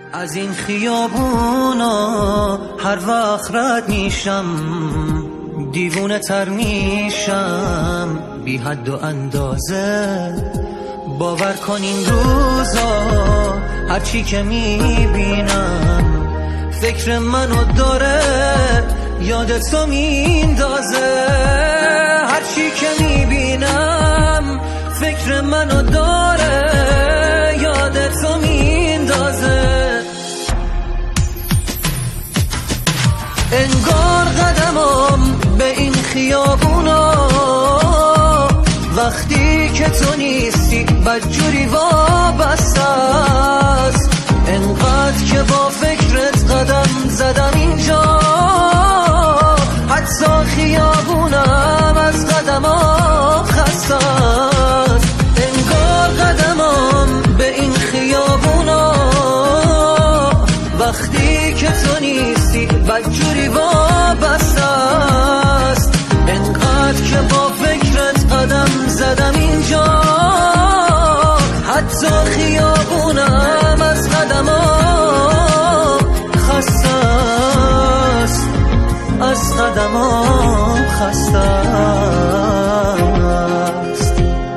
از این خیابونا هر وقت رد میشم دیوونه تر میشم بی حد و اندازه. باور کن این روزا هرچی که میبینم فکر منو داره یادتو میندازه. هرچی که میبینم فکر منو داره یادتو میندازه. انگار قدمم به این خیابونا وقتی که تو نیستی بدجوری وابسته است. انقدر که با فکرت قدم زدم اینجا حتی خیابونم از قدمم خسته است. انگار قدمم به این خیابونا وقتی که تو نیستی بدجوری وابسته است. انقدر که با فکرت قدم زدم اینجا حتی خیابونم از قدمم خسته است. از قدمم خسته است.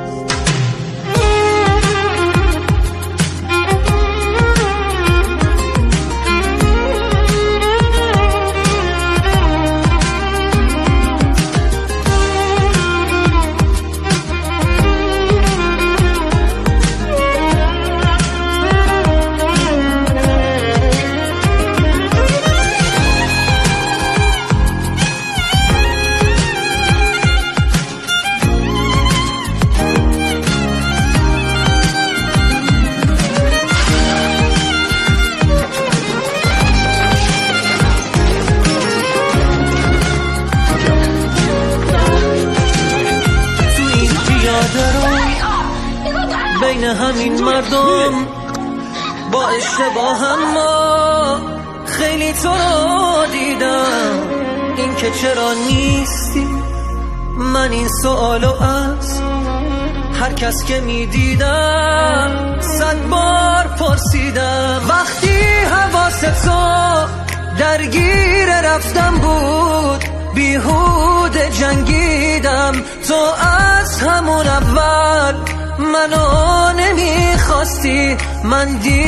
بین همین مردم با اشتباهم ما خیلی تو رو دیدم. این که چرا نیستی من این سوالو از هر کس که میدیدم 100 بار پرسیدم. وقتی حواست تو درگیر رفتم بود بیهوده جنگیدم. تو از همون اول منو نمیخواستی من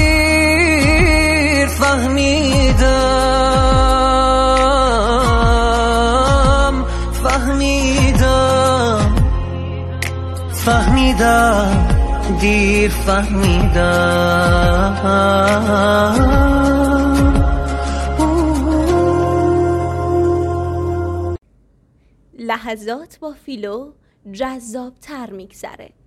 دیر فهمیدم دیر فهمیدم. لحظات با فیلو جذاب تر میگذره.